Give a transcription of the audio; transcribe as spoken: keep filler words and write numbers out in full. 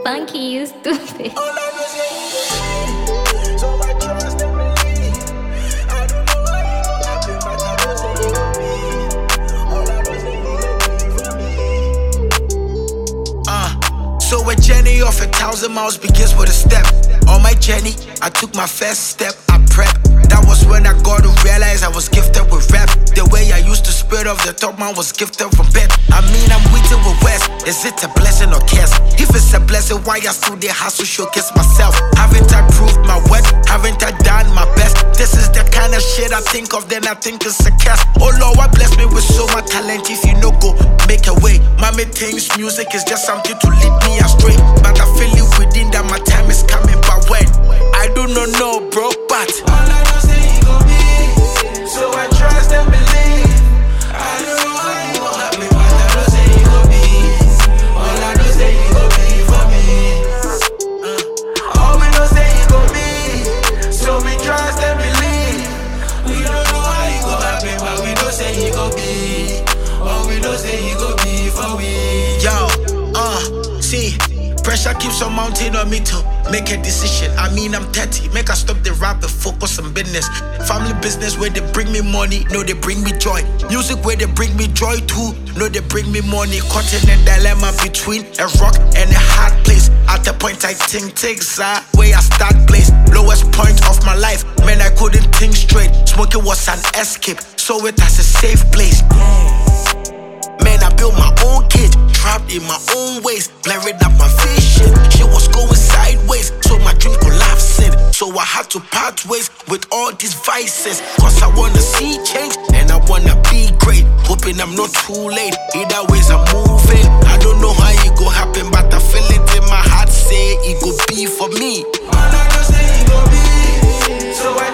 funky, you stupid. All I know say you go be, so I trust and believe. I don't know how you gon' happen, but I know say you go be. All I know say you go be for me. Uh, so a journey of a thousand miles begins with a step. On my journey, I took my first step, I prep. That was when I got to realize I was gifted with rap. The way I used to spit off the top, man was gifted from bed. I mean, I'm waiting with West. Is it a blessing or curse? If it's a blessing, why I still there hustle showcase myself? Haven't I proved my worth? Haven't I done my best? This is the kind of shit I think of, then I think it's a curse. Oh Lord, why bless me with so much talent? If you no go, make a way. Mommy thinks music is just something to lead me astray, but I feel it within that my time is coming. But when? I do not know, bro, but all I know say he gon' be, so I trust and believe. I don't know how he gon' happen, but I know say he gon' be. All I know say he gon' be for me. uh, All we know say he gon' be, so we trust and believe. We don't know how he gon' happen, but we know say he gon' be. All we know say he gon' be for we. Yo, uh, see, pressure keeps on mounting on me to make a decision. I mean, I'm thirty, make I stop the rap and focus on business. Family business where they bring me money, no they bring me joy. Music where they bring me joy too, no they bring me money. Caught in a dilemma between a rock and a hard place. At the point I think takes uh, where I start place. Lowest point of my life, man I couldn't think straight. Smoking was an escape, so it as a safe place. Man, I built my own cage, trapped in my own ways, blurring up my vision. She was going sideways, so my dream collapsing. So I had to part ways with all these vices, cause I wanna see change and I wanna be great. Hoping I'm not too late, either ways I'm moving. I don't know how it go happen, but I feel it in my heart, say it go be for me. All I know say it go be, so I